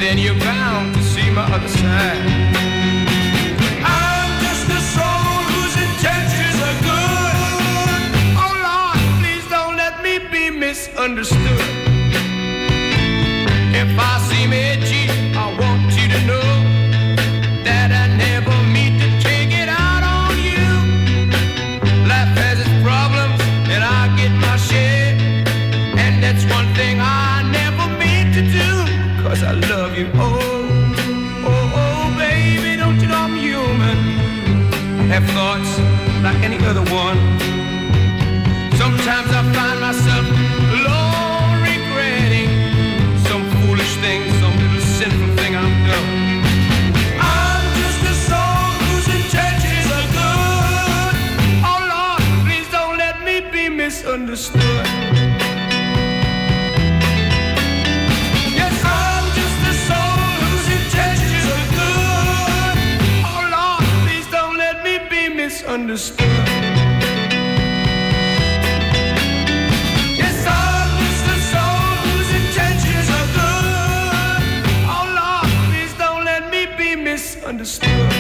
then you're bound to see my other side. I'm just a soul whose intentions are good. Oh Lord, please don't let me be misunderstood. If I seem edgy, I want you to know that I never mean to take it out on you. Life has its problems, and I get my share. And that's one thing I never mean to do, 'cause I love you. Oh, oh, oh, baby, don't you know I'm human? I have thoughts like any other one. Sometimes I find myself alone regretting some foolish thing, some little sinful thing I've done. I'm just a soul whose intentions are good. Oh Lord, please don't let me be misunderstood. Yes, I'm just a soul whose intentions are good. Oh Lord, please don't let me be misunderstood. Yes, I'm just a soul whose intentions are good. Oh Lord, please don't let me be misunderstood.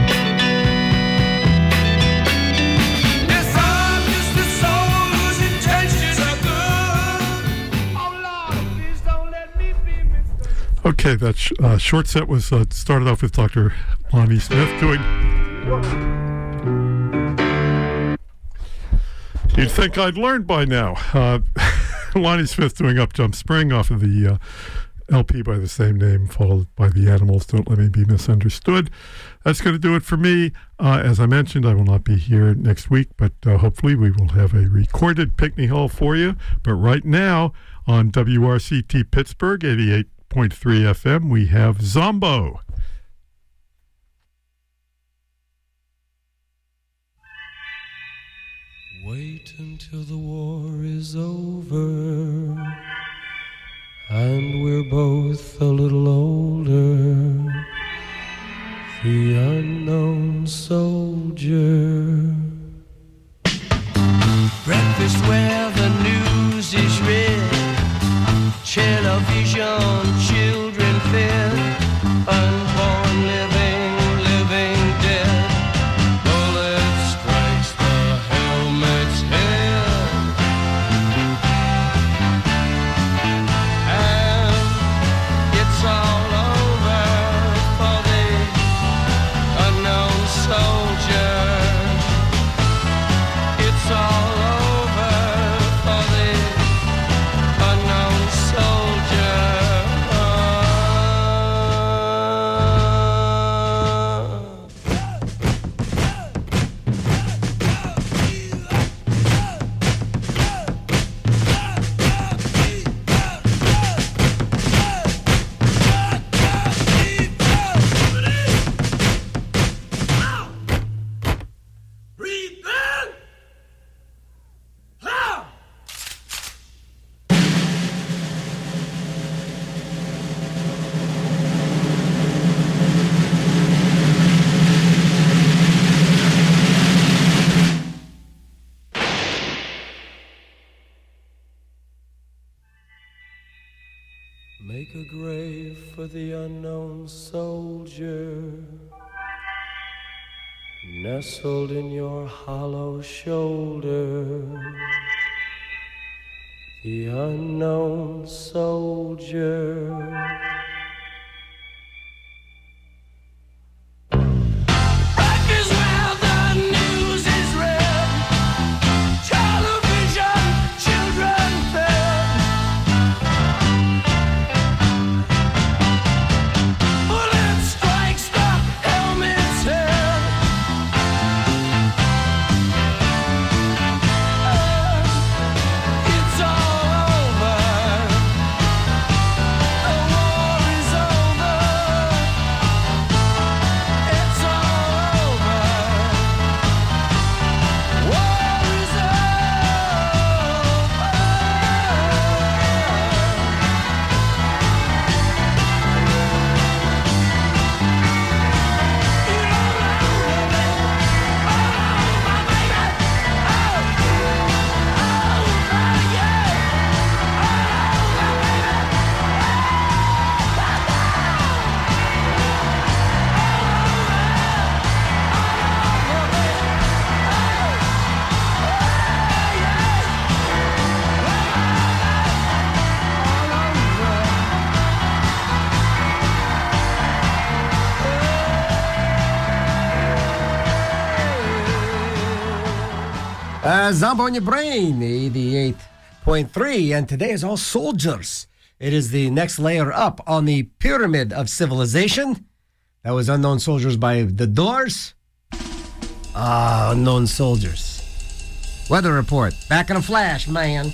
Yes, I'm just a soul whose intentions are good. Oh Lord, please don't let me be misunderstood. Okay, that short set was started off with Dr. Lonnie Smith doing... You'd think I'd learned by now. Lonnie Smith doing Up Jump Spring off of the LP by the same name, followed by The Animals, Don't Let Me Be Misunderstood. That's going to do it for me. As I mentioned, I will not be here next week, but hopefully we will have a recorded Pickney Hall for you. But right now on WRCT Pittsburgh, 88.3 FM, we have Zombo. Wait until the war is over and we're both a little older. The unknown soldier. Breakfast where the news is read, television, children fed, unborn living, living dead. Bullet strikes the helmet's head, and it's all over for the unknown soldier. It's all over for the unknown soldier. Make a grave for the unknown soldier, nestled in your hollow shoulder. The unknown soldier. It's all over. Zombo on your brain, 88.3, and today is all soldiers. It is the next layer up on the pyramid of civilization. That was Unknown Soldiers by The Doors. Unknown Soldiers. Weather report. Back in a flash, man.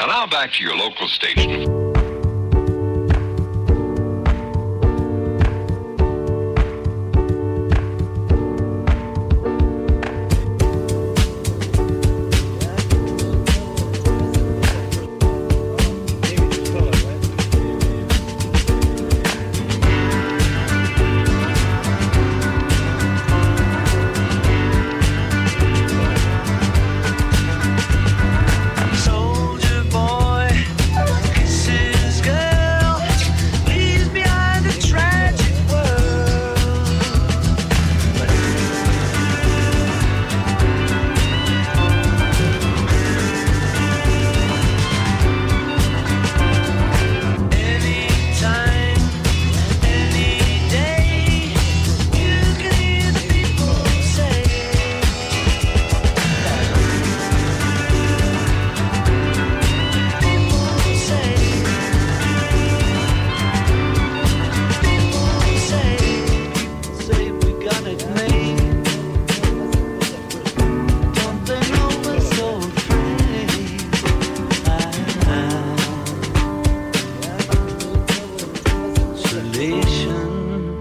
now back to your local station. Soldier boy, kisses girl, leaves behind a tragic world. Anytime, any day, you can hear the people say. Say we got it made. Don't they know we're so afraid? Isolation.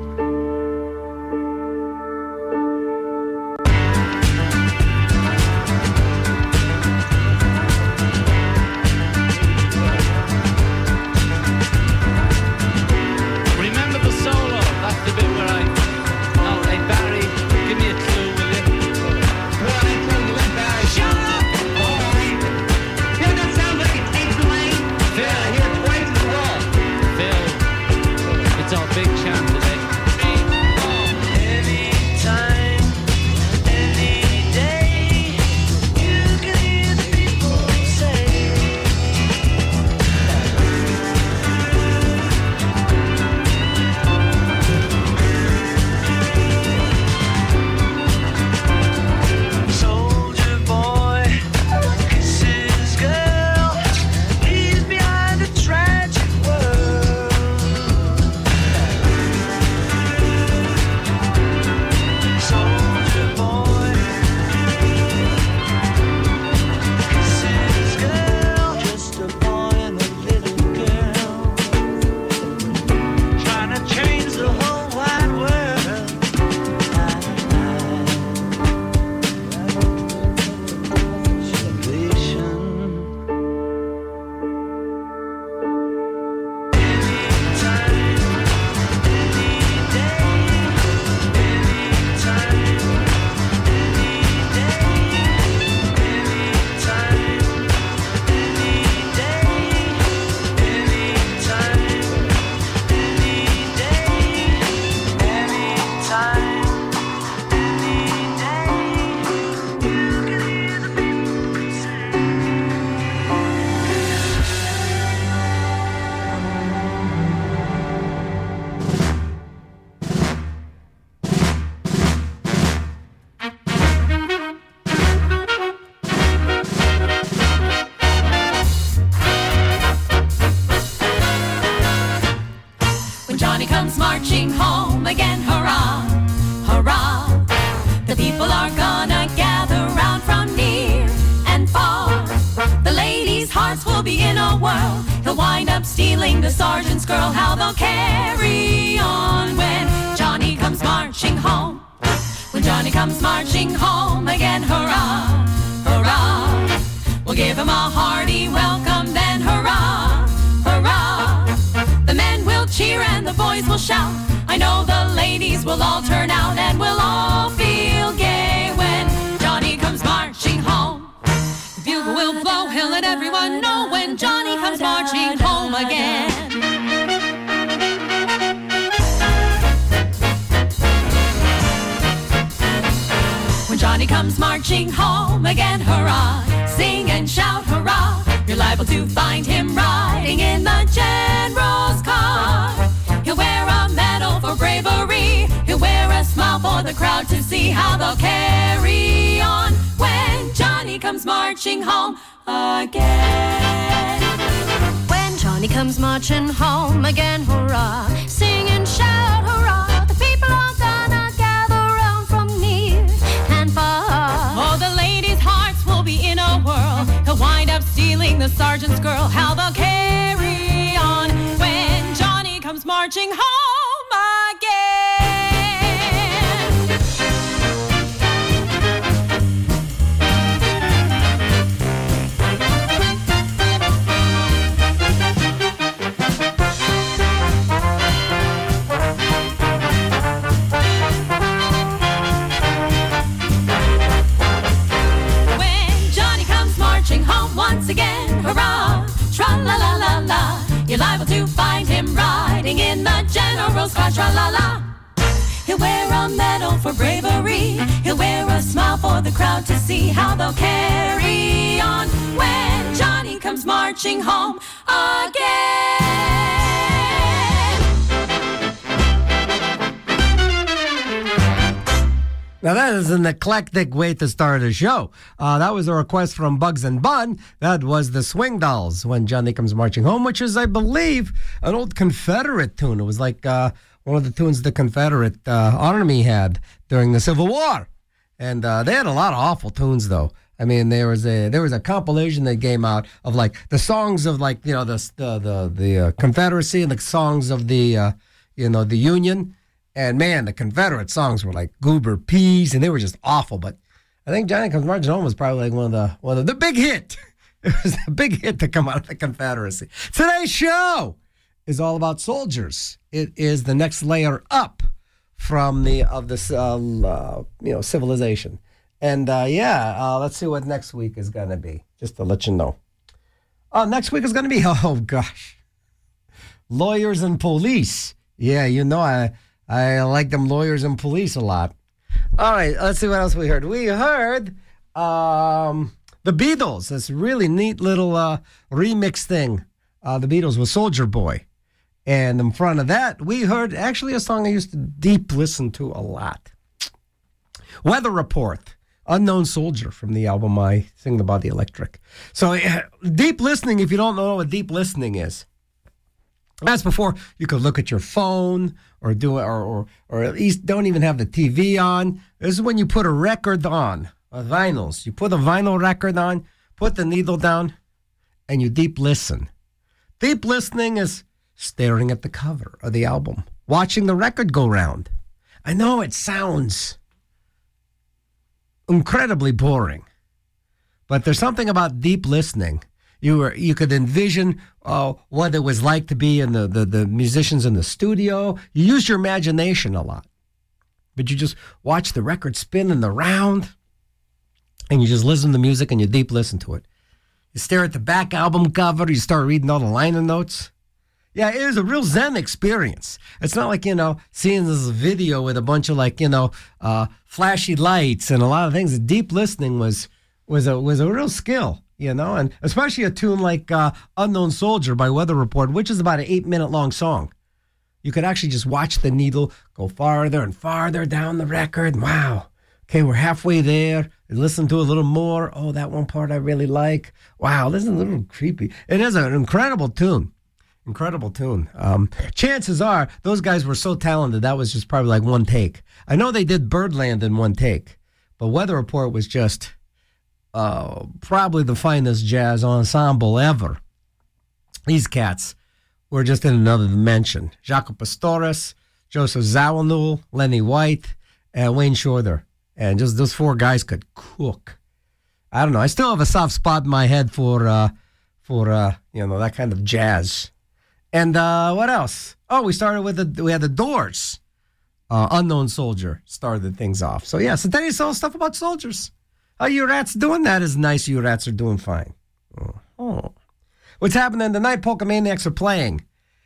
Remember the solo? That's the bit where I. Oh, hey Barry, give me a clue, will you? Shut up! Hear that sound like it takes away? Phil, I hear it twice in a row. Phil, it's our big chance today. Anytime, any day, you can hear the people say. Soldier boy, kisses girl, leaves behind a tragic world. Soldier boy, kisses girl, just a boy and a little girl, trying to change the whole wide world. When Johnny comes marching home again, hurrah, hurrah. The people are gonna gather round from near and far. The ladies' hearts will be in a whirl. He'll wind up stealing the sergeant's girl. How they'll carry on when Johnny comes marching home. When Johnny comes marching home again, hurrah, hurrah. We'll give him a hearty welcome then, hurrah, hurrah. The men will cheer and the boys will shout. I know the ladies will all turn out and we'll all feel gay when Johnny comes marching home. The bugle will blow, he'll let everyone know when Johnny comes marching home again. When Johnny comes marching home again, hurrah, sing and shout, hurrah. You're liable to find him riding in the general's car. He'll wear a medal for bravery. He'll wear a smile for the crowd to see how they'll carry on when Johnny comes marching home again. When Johnny comes marching home again, hurrah, sing and shout, hurrah. The people are gonna gather round from near and far. Oh, the ladies' hearts will be in a whirl. He'll wind up stealing the sergeant sergeant's girl, how they'll carry on when Johnny comes marching home again. When Johnny comes marching home once again, hurrah, tra-la-la-la-la, you're liable to find him riding in the general's car, tra-la-la. He'll wear a medal for bravery, he'll wear a smile for the crowd to see how they'll carry on when Johnny comes marching home again. Now, that is an eclectic way to start a show. That was a request from Bugs and Bun. That was the Swing Dolls, When Johnny Comes Marching Home, which is, I believe, an old Confederate tune. It was like one of the tunes the Confederate Army had during the Civil War. And they had a lot of awful tunes, though. I mean, there was a compilation that came out of, like, the songs of, like, you know, the Confederacy and the songs of the, the Union. And, man, the Confederate songs were like Goober Peas, and they were just awful. But I think Johnny Comes Marching Home was probably like one of the big hit. It was a big hit to come out of the Confederacy. Today's show is all about soldiers. It is the next layer up from civilization. And, let's see what next week is going to be, just to let you know. Next week is going to be, lawyers and police. Yeah, I like them lawyers and police a lot. All right, let's see what else we heard. We heard the Beatles, this really neat little remix thing. The Beatles with Soldier Boy. And in front of that, we heard actually a song I used to deep listen to a lot. Weather Report, Unknown Soldier, from the album I Sing About the Electric. So deep listening, if you don't know what deep listening is, that's before you could look at your phone or do it, or at least don't even have the TV on. This is when you put a record on, vinyls. You put a vinyl record on, put the needle down, and you deep listen. Deep listening is staring at the cover of the album, watching the record go round. I know it sounds incredibly boring, but there's something about deep listening. You could envision what it was like to be in the musicians in the studio. You use your imagination a lot. But you just watch the record spin in the round, and you just listen to music, and you deep listen to it. You stare at the back album cover, you start reading all the liner notes. Yeah, it was a real Zen experience. It's not like, seeing this video with a bunch of, flashy lights and a lot of things. The deep listening was a real skill. And especially a tune like Unknown Soldier by Weather Report, which is about an 8-minute long song. You could actually just watch the needle go farther and farther down the record. Wow. Okay, we're halfway there. Listen to a little more. Oh, that one part I really like. Wow, this is a little creepy. It is an incredible tune. Incredible tune. Chances are those guys were so talented, that was just probably like one take. I know they did Birdland in one take, but Weather Report was just probably the finest jazz ensemble ever. These cats were just in another dimension. Jaco Pastorius, Joseph Zawinul, Lenny White, and Wayne Shorter. And just those four guys could cook. I don't know. I still have a soft spot in my head for that kind of jazz. And what else? Oh, we had the Doors. Unknown Soldier started things off. So so today's all stuff about soldiers. How you rats doing? That is nice. You rats are doing fine. Oh. What's happening tonight? Polkamaniacs are playing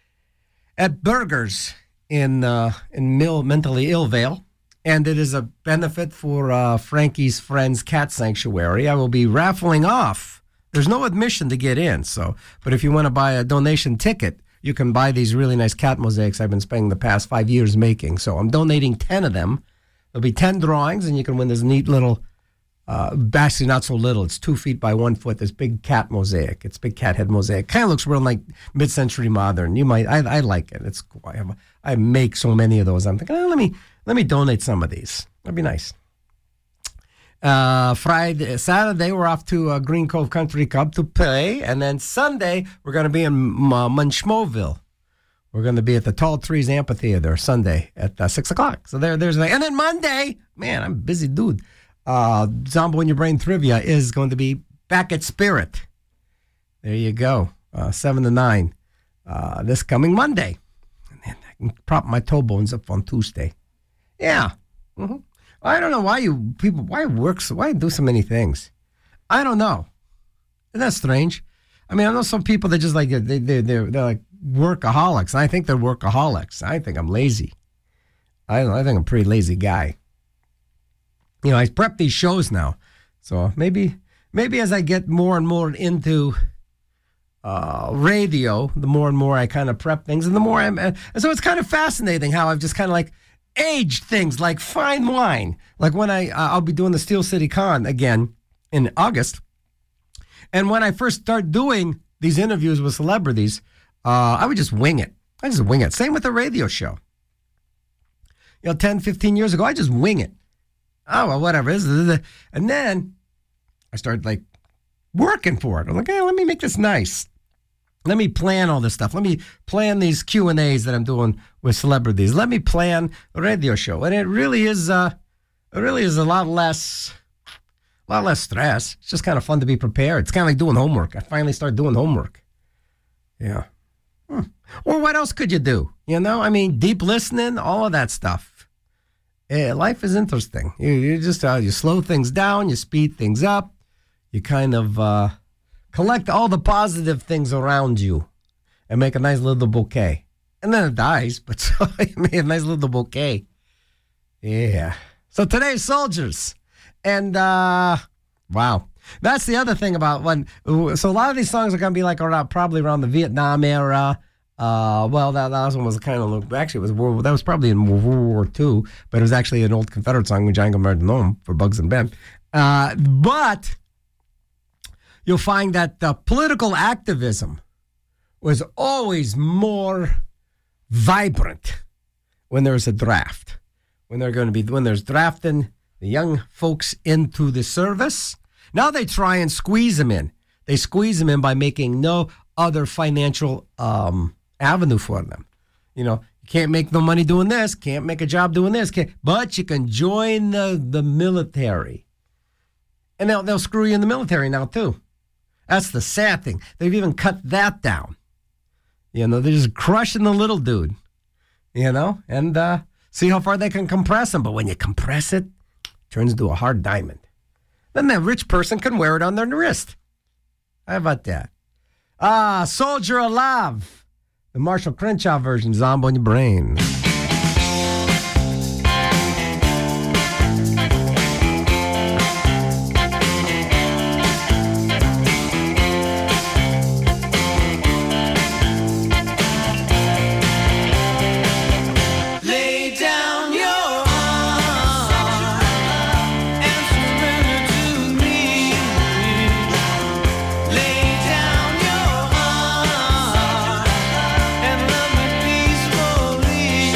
at Burgers in Mentally Ill Vale. And it is a benefit for Frankie's Friends Cat Sanctuary. I will be raffling off. There's no admission to get in. But if you want to buy a donation ticket, you can buy these really nice cat mosaics I've been spending the past 5 years making. So I'm donating 10 of them. There'll be 10 drawings, and you can win this neat little, actually not so little, it's 2 feet by 1 foot, this big cat mosaic. It's big cat head mosaic. Kind of looks real like mid-century modern. I like it. It's cool. I make so many of those. I'm thinking, let me donate some of these. That'd be nice. Saturday, we're off to Green Cove Country Club to play. And then Sunday, we're going to be in Munchmoville. We're going to be at the Tall Trees Amphitheater Sunday at 6 o'clock. So there's that. And then Monday, man, I'm a busy dude. Zombo in Your Brain Trivia is going to be back at Spirit. There you go. 7 to 9 this coming Monday. And then I can prop my toe bones up on Tuesday. Yeah. Mm-hmm. I don't know why why do so many things. I don't know. Isn't that strange? I mean, I know some people that just like, they're like workaholics. I think they're workaholics. I think I'm lazy. I think I'm a pretty lazy guy. You know, I prep these shows now. So maybe as I get more and more into radio, the more and more I kind of prep things, and the more and so it's kind of fascinating how I've just kind of like aged things like fine wine. Like when I'll be doing the Steel City Con again in August, and when I first start doing these interviews with celebrities, I would just wing it. Same with the radio show. 10, 15 years ago, I just wing it. Oh, well, whatever. And then I started like working for it. I'm like, hey, let me make this nice. Let me plan all this stuff. Let me plan these Q&As that I'm doing with celebrities. Let me plan a radio show. And it really is a lot less stress. It's just kind of fun to be prepared. It's kind of like doing homework. I finally started doing homework. Yeah. Or what else could you do? I mean, deep listening, all of that stuff. Yeah, life is interesting. You just you slow things down, you speed things up, you kind of collect all the positive things around you and make a nice little bouquet. And then it dies, but so you made a nice little bouquet. Yeah. So today's Soldiers. And, wow. That's the other thing about so a lot of these songs are going to be like probably around the Vietnam era. Well, that last one was kind of, actually, that was probably in World War II, but it was actually an old Confederate song, Django Martinom, for Bugs and Ben. But you'll find that the political activism was always more vibrant when there's a draft. When there's drafting the young folks into the service. Now they try and squeeze them in. They squeeze them in by making no other financial avenue for them. You can't make no money doing this, can't make a job doing this, but you can join the military. And they'll screw you in the military now, too. That's the sad thing. They've even cut that down. They're just crushing the little dude. And see how far they can compress him. But when you compress it, it turns into a hard diamond. Then that rich person can wear it on their wrist. How about that? Soldier of Love. The Marshall Crenshaw version, Zombo in Your Brain. Peacefully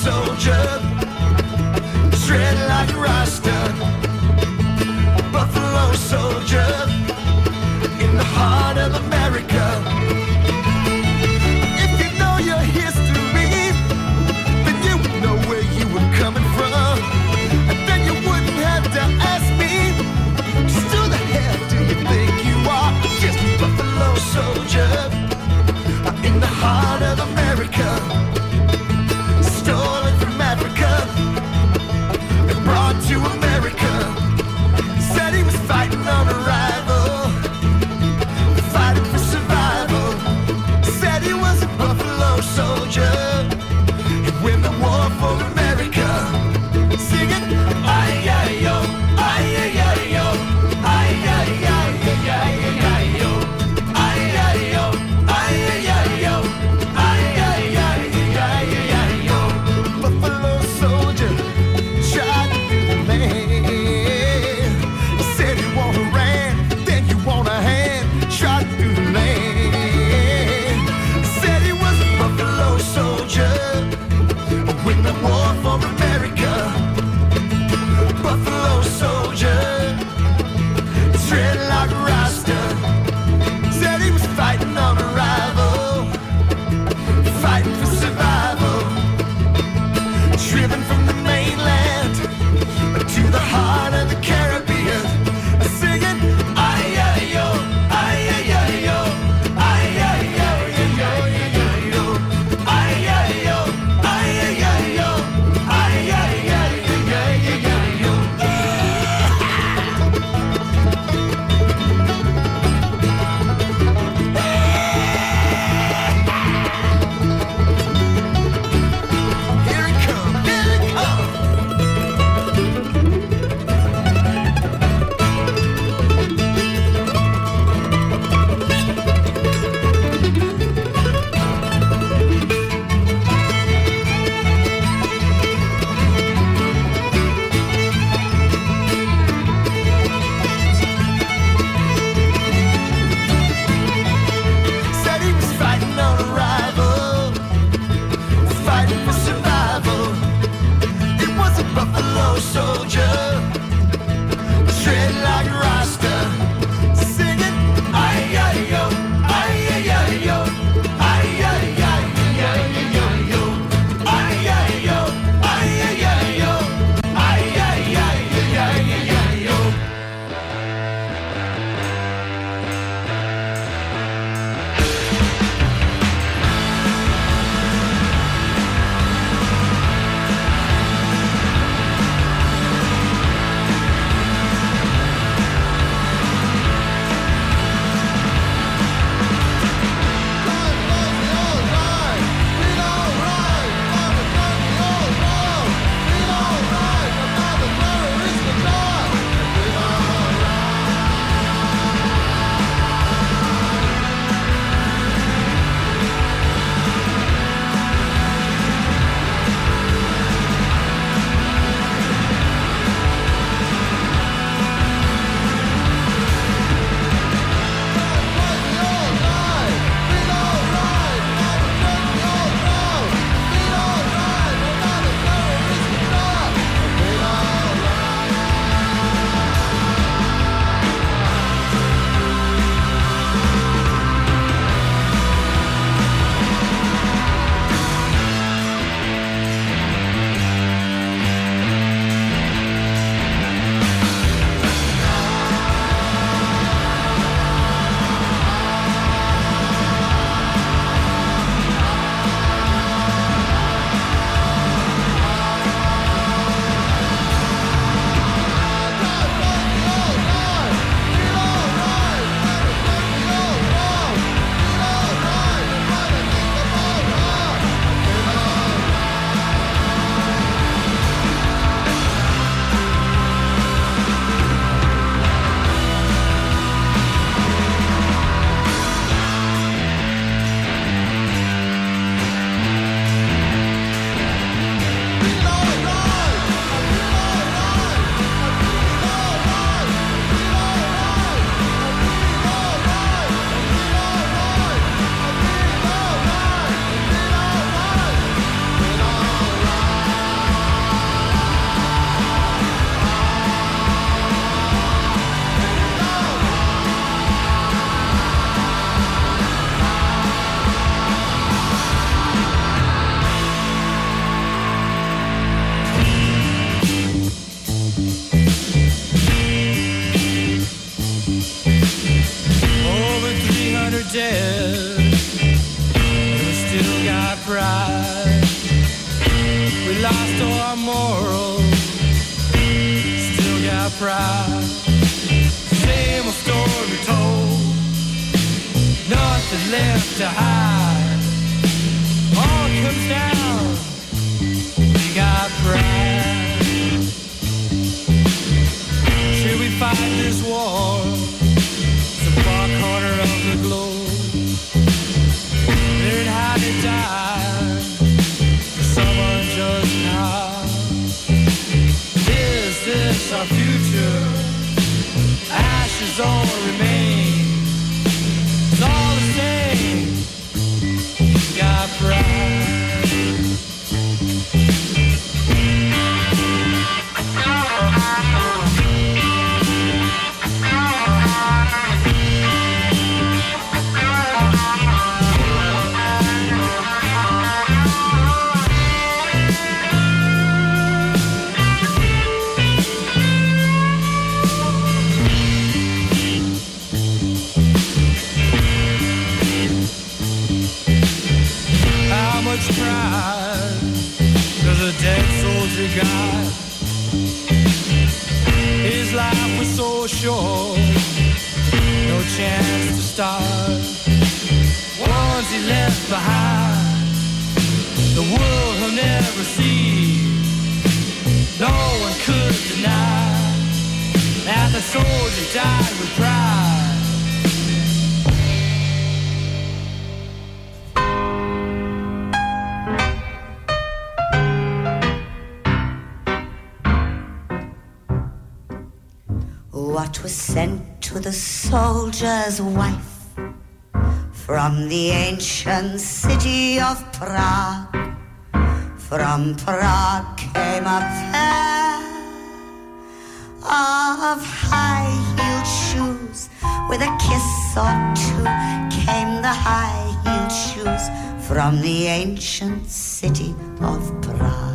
soldier, shred like a Rasta. Buffalo soldier, in the heart of America. If you know your history, then you would know where you were coming from. And then you wouldn't have to ask me, just who the hell do you think you are? Just a Buffalo soldier, in the heart of America. Stolen from Africa and brought to America. Said he was fighting on arrival, fighting for survival. Said he was a Buffalo soldier, he'd win the war for America. Singing, ay-yi-yo, ay-yi-yi-yo, ay-yi-yi-yi-yi-yi-yi-yo, ay-yi-yo, ay-yi-yi-yo, ay-yi-yi-yi-yi-yi-yo. Buffalo soldier, shot through the land. Said you want a ram, then you want a hand, shot through the land. Said he was a Buffalo soldier, win the war lost all our morals, still got pride. Same old story told, nothing left to hide. All comes down, we got pride. Should we fight this war? The far corner of the globe. Learn how to die for someone just now. Is this our future? Ashes all remain. It's all the same. Got pride. Pride does a dead soldier got? His life was so short, no chance to start. Once he left behind, the world he'll never see. No one could deny that the soldier died with pride. What was sent to the soldier's wife from the ancient city of Prague? From Prague came a pair of high-heeled shoes. With a kiss or two came the high-heeled shoes from the ancient city of Prague.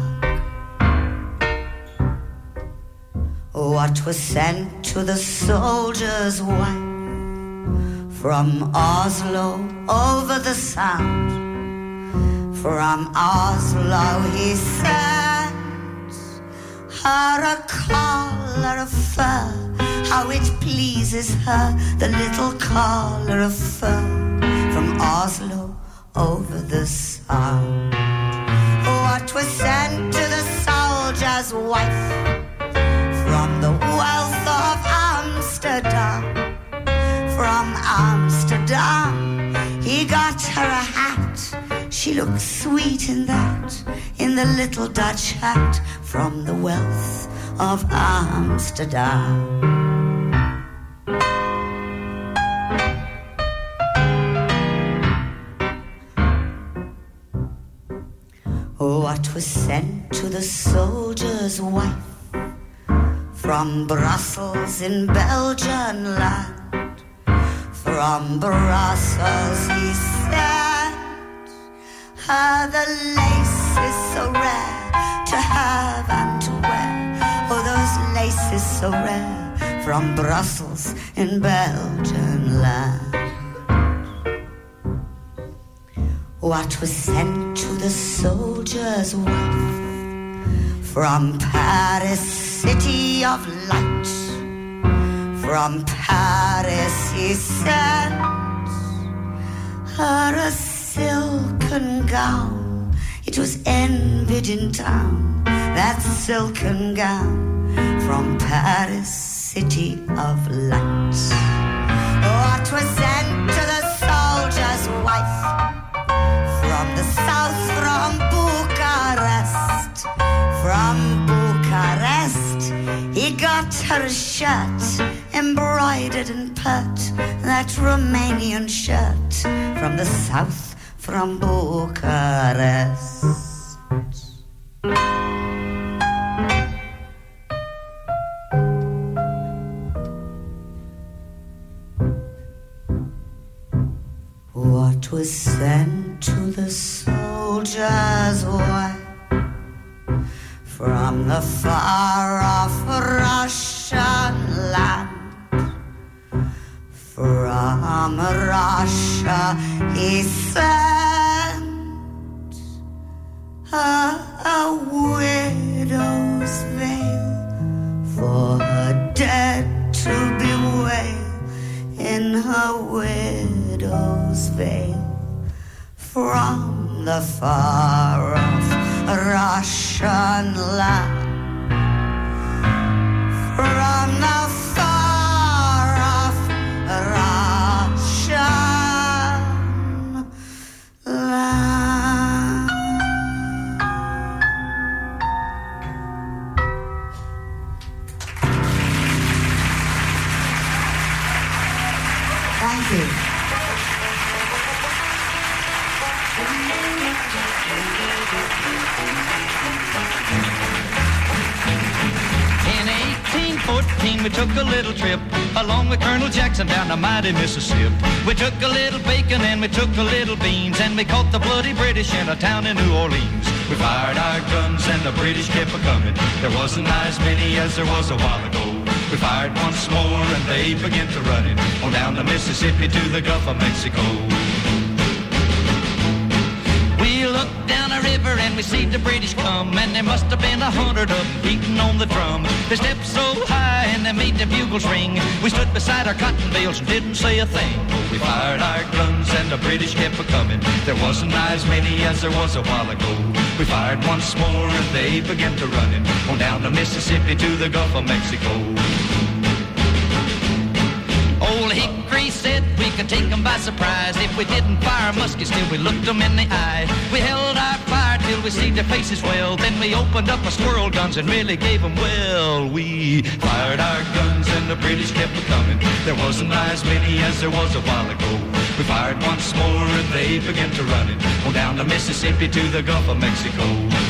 What was sent to the soldier's wife from Oslo over the Sound? From Oslo he sent her a collar of fur. How it pleases her, the little collar of fur. From Oslo over the Sound. What was sent to the soldier's wife from the wealth of Amsterdam? From Amsterdam he got her a hat. She looked sweet in that, in the little Dutch hat. From the wealth of Amsterdam. What was sent to the soldier's wife from Brussels in Belgian land? From Brussels he sent her the laces so rare to have and to wear. Oh, those laces so rare from Brussels in Belgian land. What was sent to the soldier's wife from Paris, city of light? From Paris he sent her a silken gown. It was envied in town, that silken gown. From Paris, city of light. What was sent to the soldier's wife from the south, from Bucharest? From Bucharest he got her a shirt embroidered and pert, that Romanian shirt. From the south, from Bucharest. What was sent to the soldier's wife from the far-off Russian land? From Russia he sent her a Rose Vale, from the far off Russian land, from the far off Russian land. Thank you. In 1814 we took a little trip along with Colonel Jackson down the mighty Mississippi. We took a little bacon and we took a little beans, and we caught the bloody British in a town in New Orleans. We fired our guns and the British kept a-coming. There wasn't as many as there was a while ago. We fired once more and they began to run it on down the Mississippi to the Gulf of Mexico. We looked down a river and we see the British come, and there must have been 100 of them beating on the drum. They stepped so high and they made the bugles ring. We stood beside our cotton bales and didn't say a thing. We fired our guns and the British kept a-coming. There wasn't as many as there was a while ago. We fired once more and they began to run it on down the Mississippi to the Gulf of Mexico. Old Hickory said we could take them by surprise if we didn't fire muskets till we looked them in the eye. We held our fire till we see their faces well, then we opened up our squirrel guns and really gave them well. We fired our guns and the British kept a-coming. There wasn't as many as there was a while ago. We fired once more and they began to run it on down the Mississippi to the Gulf of Mexico.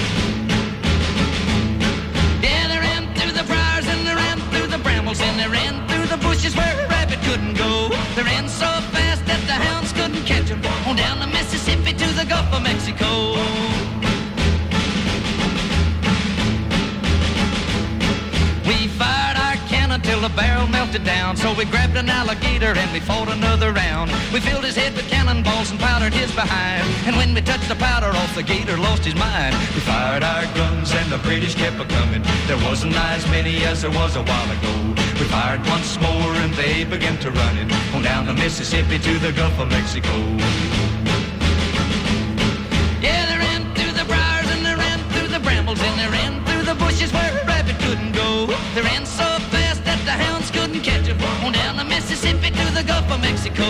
Yeah, they ran through the briars and they ran through the brambles and they ran through the bushes where a rabbit couldn't go. They ran so fast that the hounds couldn't catch them on down the Mississippi to the Gulf of Mexico. We fired our cannon till the barrel melted down, so we grabbed an alligator and we fought another round. We filled his head with cannonballs and powdered his behind, and when we touched the powder off, the gator lost his mind. We fired our guns and the British kept a-coming. There wasn't as many as there was a while ago. We fired once more and they began to run it on down the Mississippi to the Gulf of Mexico. Yeah, they ran through the briars and they ran through the brambles and they ran through the bushes where a rabbit couldn't go. They ran so fast that the hounds couldn't catch them on down the Mississippi to the Gulf of Mexico.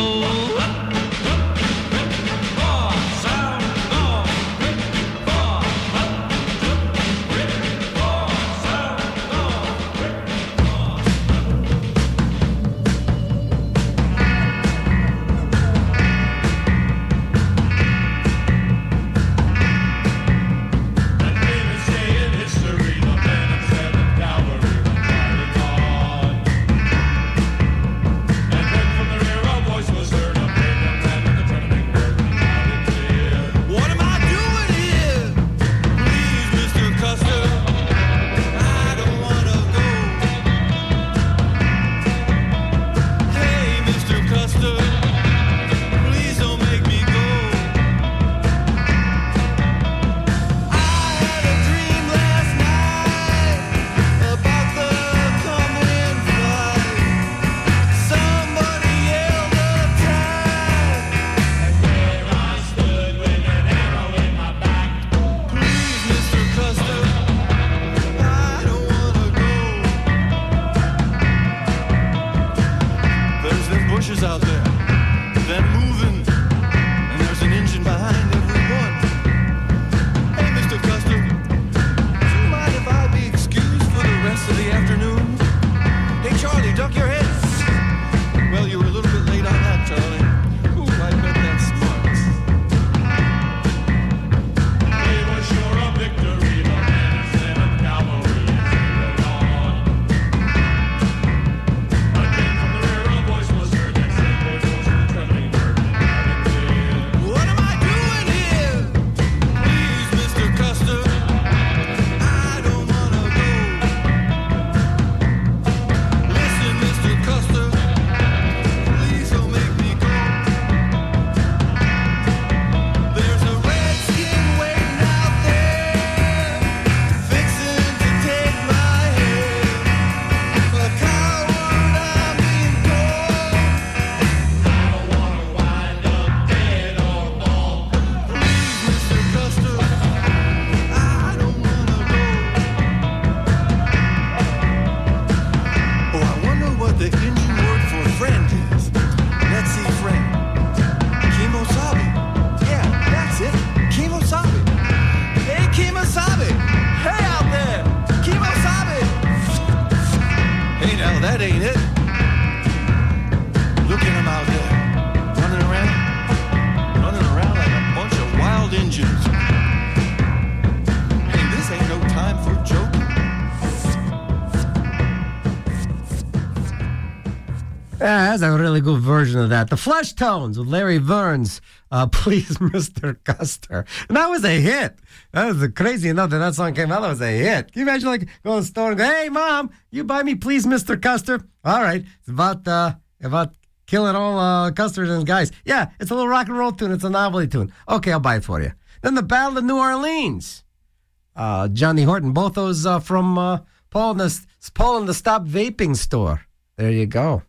Yeah, that's a really good version of that. The Flesh Tones with Larry Verns, Please Mr. Custer. And that was a hit. That was crazy enough that song came out. That was a hit. Can you imagine like going to the store and go, hey, Mom, you buy me Please Mr. Custer? All right. It's about killing all Custers and guys. Yeah, it's a little rock and roll tune. It's a novelty tune. Okay, I'll buy it for you. Then the Battle of New Orleans. Johnny Horton. Both those from Paul in the Stop Vaping Store. There you go.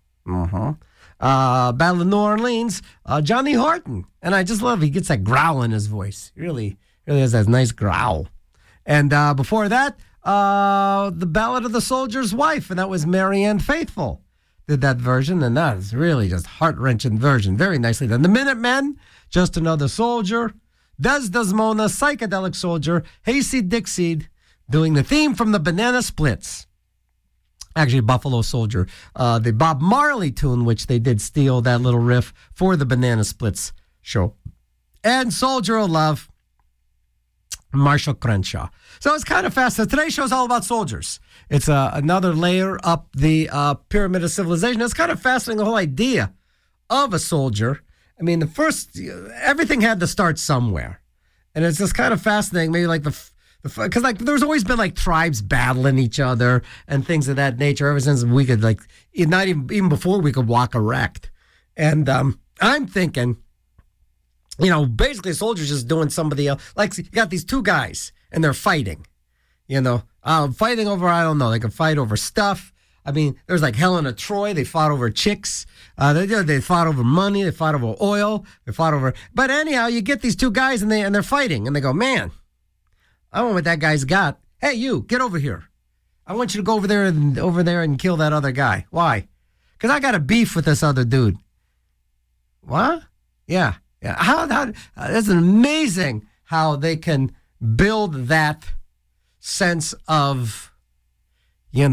Battle of New Orleans, Johnny Horton. And I just love he gets that growl in his voice. He really has that nice growl. And before that, the Ballad of the Soldier's Wife, and that was Marianne Faithfull did that version, and that is really just heart-wrenching version. Very nicely done. The Minutemen, Just Another Soldier, Desdemona, Psychedelic Soldier, Hayseed Dixie doing the theme from the Banana Splits. Actually, Buffalo Soldier. The Bob Marley tune, which they did steal that little riff for the Banana Splits show. And Soldier of Love, Marshall Crenshaw. So it's kind of fast. So today's show is all about soldiers. It's another layer up the pyramid of civilization. It's kind of fascinating, the whole idea of a soldier. I mean, everything had to start somewhere. And it's just kind of fascinating, maybe like because like there's always been like tribes battling each other and things of that nature ever since we could like not even before we could walk erect. And I'm thinking, basically soldiers just doing somebody else. Like you got these two guys and they're fighting, fighting over, I don't know, they could fight over stuff. I mean, there's like Helen of Troy. They fought over chicks. They fought over money. They fought over oil. They fought over. But anyhow, you get these two guys and they're fighting and they go, man, I want what that guy's got. Hey, you, get over here. I want you to go over there and kill that other guy. Why? Because I got a beef with this other dude. What? Yeah. How? That's amazing how they can build that sense of, you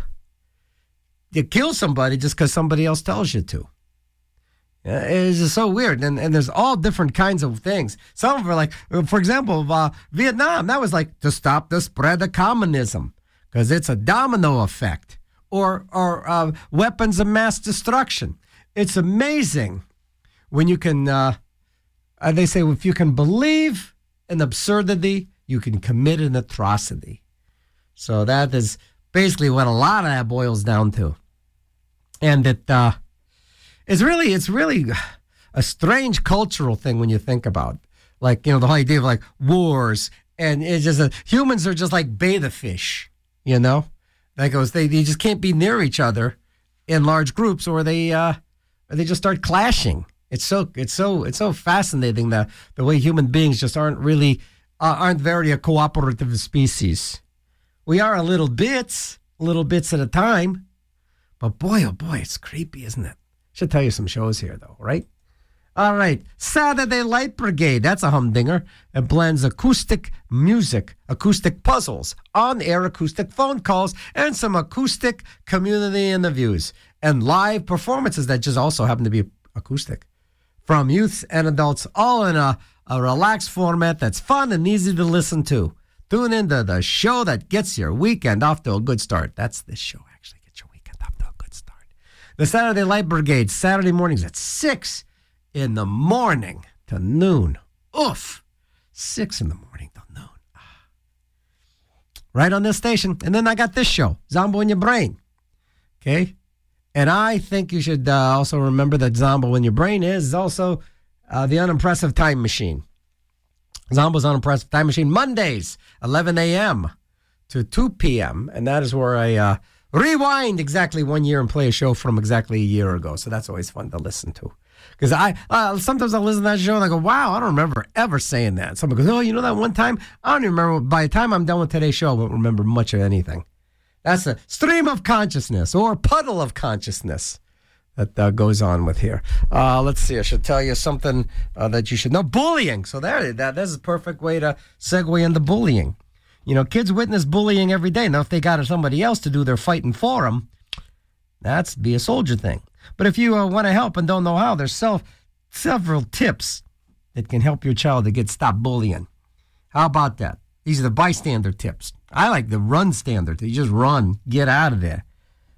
kill somebody just because somebody else tells you to. It's just so weird. And there's all different kinds of things. Some of them are like, for example, Vietnam, that was like to stop the spread of communism because it's a domino effect. Or weapons of mass destruction. It's amazing when you can, they say, if you can believe an absurdity, you can commit an atrocity. So that is basically what a lot of that boils down to. And it's really a strange cultural thing when you think about, like, the whole idea of like wars, and it's just humans are just like betta fish, That goes, they just can't be near each other in large groups, or they just start clashing. It's so fascinating the way human beings just aren't very a cooperative species. We are little bits at a time, but boy, oh boy, it's creepy, isn't it? Should tell you some shows here, though, right? All right. Saturday Light Brigade. That's a humdinger. It blends acoustic music, acoustic puzzles, on-air acoustic phone calls, and some acoustic community interviews, and live performances that just also happen to be acoustic from youths and adults, all in a relaxed format that's fun and easy to listen to. Tune into the show that gets your weekend off to a good start. That's this show, actually. Get your weekend off to a good start. The Saturday Light Brigade, Saturday mornings at 6 in the morning to noon. Oof. 6 in the morning to noon. Right on this station. And then I got this show, Zombo in Your Brain. Okay? And I think you should also remember that Zombo in Your Brain is also the Unimpressive Time Machine. Zombo's Unimpressive Time Machine, Mondays, 11 a.m. to 2 p.m. And that is where I rewind exactly 1 year and play a show from exactly a year ago. So that's always fun to listen to. Because sometimes I'll listen to that show and I go, wow, I don't remember ever saying that. Someone goes, oh, you know that one time? I don't even remember. By the time I'm done with today's show, I won't remember much of anything. That's a stream of consciousness or puddle of consciousness that goes on with here. Let's see. I should tell you something that you should know. Bullying. So that's a perfect way to segue into bullying. Kids witness bullying every day. Now, if they got somebody else to do their fighting for them, that's be a soldier thing. But if you want to help and don't know how, there's several tips that can help your child to stop bullying. How about that? These are the bystander tips. I like the run standard. You just run, get out of there.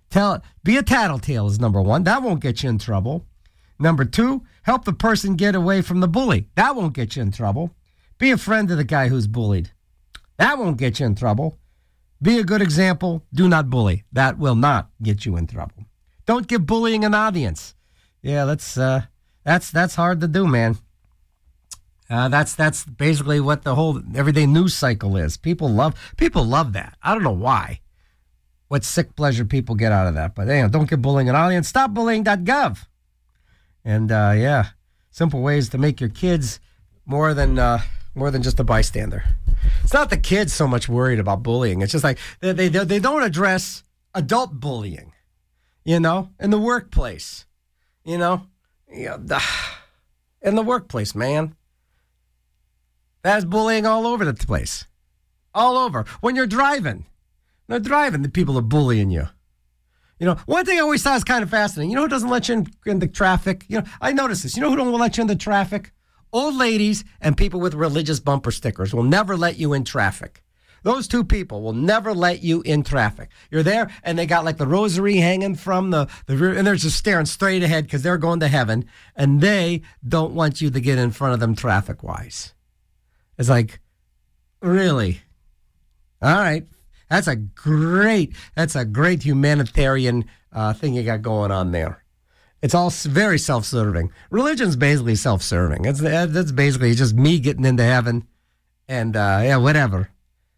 Be a tattletale is number one. That won't get you in trouble. Number two, help the person get away from the bully. That won't get you in trouble. Be a friend to the guy who's bullied. That won't get you in trouble. Be a good example. Do not bully. That will not get you in trouble. Don't give bullying an audience. Yeah, that's hard to do, man. That's basically what the whole everyday news cycle is. People love that. I don't know why. What sick pleasure people get out of that. But don't give bullying an audience. Stop bullying.gov. And simple ways to make your kids more than just a bystander. It's not the kids so much worried about bullying. It's just like they don't address adult bullying, in the workplace, in the workplace, man. That's bullying all over the place, all over. When you're driving, the people are bullying you. One thing I always thought is kind of fascinating. Who doesn't let you in the traffic? I noticed this. Who don't let you in the traffic? Old ladies and people with religious bumper stickers will never let you in traffic. Those two people will never let you in traffic. You're there, and they got like the rosary hanging from the rear, and they're just staring straight ahead because they're going to heaven, and they don't want you to get in front of them traffic-wise. It's like, really? All right. That's a great humanitarian thing you got going on there. It's all very self-serving. Religion's basically self-serving. That's basically just me getting into heaven, and whatever,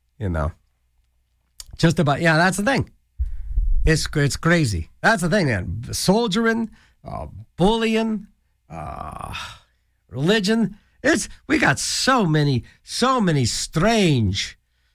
Just about, that's the thing. It's crazy. That's the thing, man. Soldiering, bullying, religion. We got so many strange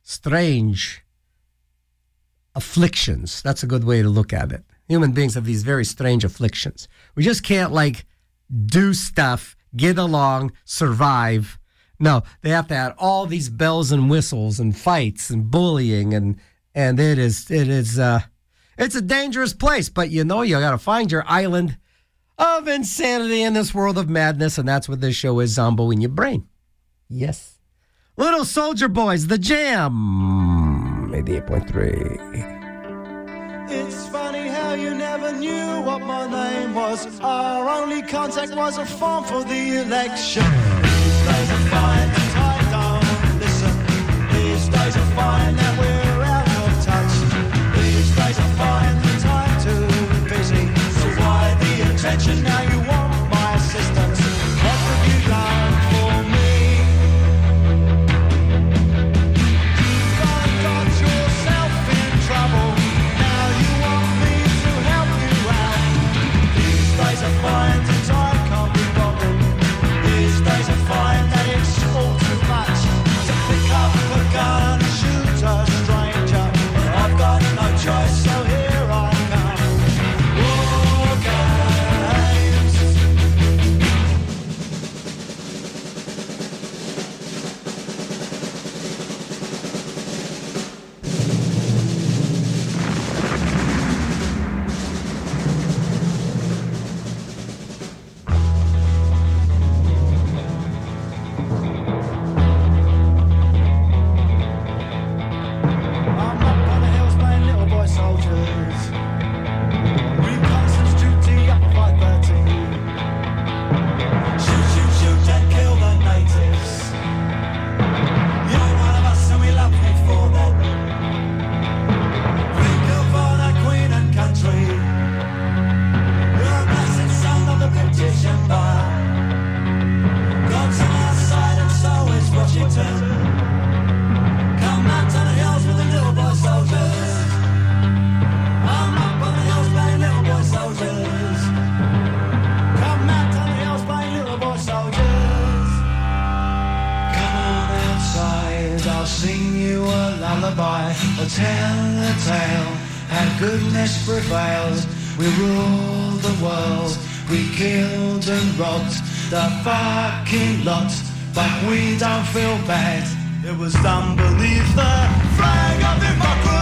afflictions. That's a good way to look at it. Human beings have these very strange afflictions. We just can't do stuff, get along, survive. No, they have to add all these bells and whistles and fights and bullying and it's a dangerous place. But you got to find your island of insanity in this world of madness, and that's what this show is, Zombo in your brain. Yes. Little Soldier Boys, The Jam. 88.3. It's funny how you never knew what my name was. Our only contact was a form for the election. These days are fine that I don't listen. These days are fine that we're out of touch. These days are fine that I'm too busy. So why the attention now? You want my assistance? What have you done for me? You've got yourself in trouble. These days are fine that I can't be bothered. These days are fine that it's all too much to pick up a gun and shoot a stranger. But I've got no choice, so here I come. War games. The fucking lot, but we don't feel bad. It was done beneath the flag of democracy.